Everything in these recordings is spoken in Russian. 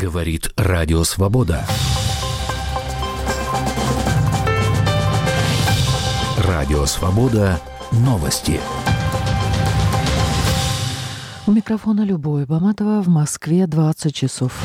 Говорит Радио Свобода. Радио Свобода. Новости. У микрофона Любовь Баматова. В Москве 20 часов.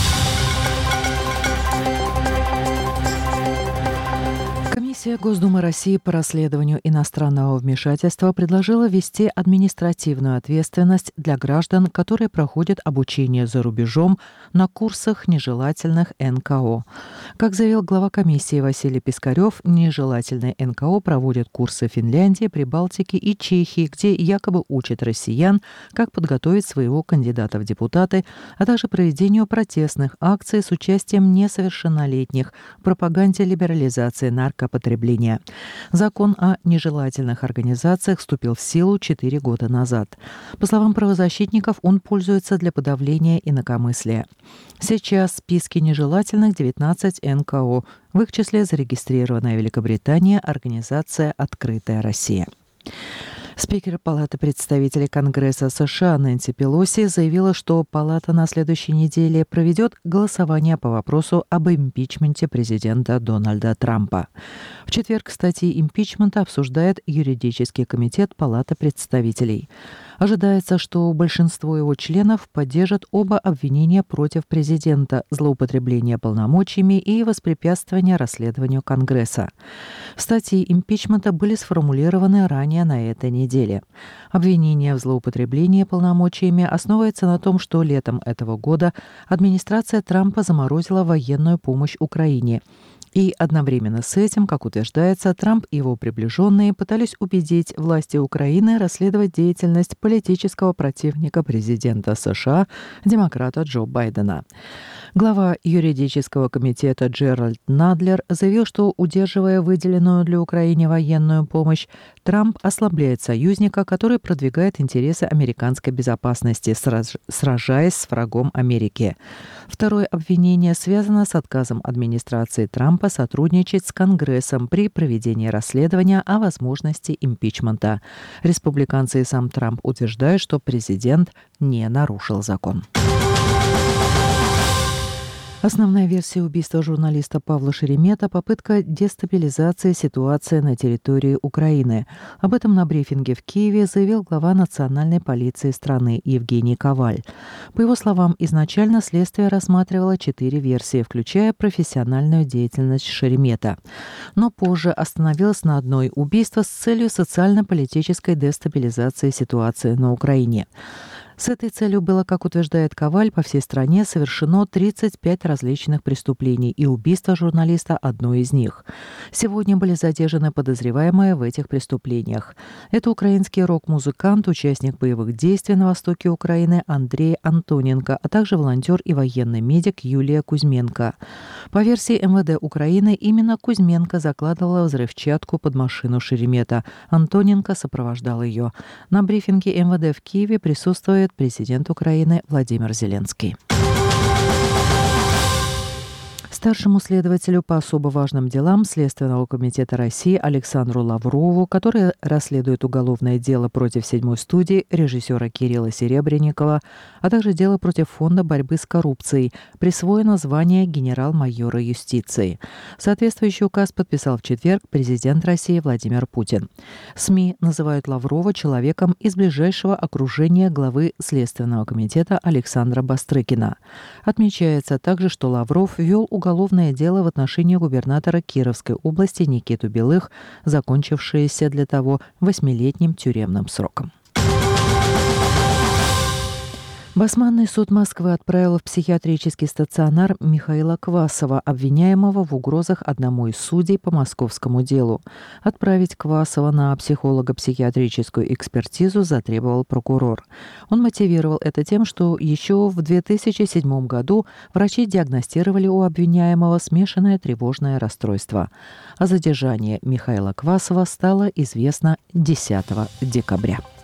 Комиссия Госдумы России по расследованию иностранного вмешательства предложила ввести административную ответственность для граждан, которые проходят обучение за рубежом на курсах нежелательных НКО. Как заявил глава комиссии Василий Пискарев, нежелательные НКО проводят курсы в Финляндии, Прибалтике и Чехии, где якобы учат россиян, как подготовить своего кандидата в депутаты, а также проведению протестных акций с участием несовершеннолетних, пропаганде либерализации наркопотребления. Закон о нежелательных организациях вступил в силу 4 года назад. По словам правозащитников, он пользуется для подавления инакомыслия. Сейчас в списке нежелательных 19 НКО, в их числе зарегистрированная Великобритания организация «Открытая Россия». Спикер Палаты представителей Конгресса США Нэнси Пелоси заявила, что Палата на следующей неделе проведет голосование по вопросу об импичменте президента Дональда Трампа. В четверг статьи импичмента обсуждает юридический комитет Палаты представителей. Ожидается, что большинство его членов поддержат оба обвинения против президента – злоупотребление полномочиями и воспрепятствование расследованию Конгресса. Статьи импичмента были сформулированы ранее на этой неделе. Обвинение в злоупотреблении полномочиями основывается на том, что летом этого года администрация Трампа заморозила военную помощь Украине. И одновременно с этим, как утверждается, Трамп и его приближенные пытались убедить власти Украины расследовать деятельность политического противника президента США, демократа Джо Байдена. Глава юридического комитета Джеральд Надлер заявил, что, удерживая выделенную для Украины военную помощь, Трамп ослабляет союзника, который продвигает интересы американской безопасности, сражаясь с врагом Америки. Второе обвинение связано с отказом администрации Трампа сотрудничать с Конгрессом при проведении расследования о возможности импичмента. Республиканцы и сам Трамп утверждают, что президент не нарушил закон. Основная версия убийства журналиста Павла Шеремета – попытка дестабилизации ситуации на территории Украины. Об этом на брифинге в Киеве заявил глава национальной полиции страны Евгений Коваль. По его словам, изначально следствие рассматривало 4 версии, включая профессиональную деятельность Шеремета. Но позже остановилось на одной – убийство с целью социально-политической дестабилизации ситуации на Украине. С этой целью было, как утверждает Коваль, по всей стране совершено 35 различных преступлений, и убийство журналиста – одно из них. Сегодня были задержаны подозреваемые в этих преступлениях. Это украинский рок-музыкант, участник боевых действий на востоке Украины Андрей Антоненко, а также волонтер и военный медик Юлия Кузьменко. По версии МВД Украины, именно Кузьменко закладывала взрывчатку под машину Шеремета. Антоненко сопровождал ее. На брифинге МВД в Киеве присутствует президент Украины Владимир Зеленский. Старшему следователю по особо важным делам Следственного комитета России Александру Лаврову, который расследует уголовное дело против 7-й студии режиссера Кирилла Серебренникова, а также дело против Фонда борьбы с коррупцией, присвоено звание генерал-майора юстиции. Соответствующий указ подписал в четверг президент России Владимир Путин. СМИ называют Лаврова человеком из ближайшего окружения главы Следственного комитета Александра Бастрыкина. Отмечается также, что Лавров вел уголовное дело в отношении губернатора Кировской области Никиту Белых, закончившееся для того 8-летним тюремным сроком. Басманный суд Москвы отправил в психиатрический стационар Михаила Квасова, обвиняемого в угрозах одному из судей по московскому делу. Отправить Квасова на психолого-психиатрическую экспертизу затребовал прокурор. Он мотивировал это тем, что еще в 2007 году врачи диагностировали у обвиняемого смешанное тревожное расстройство. О задержании Михаила Квасова стало известно 10 декабря.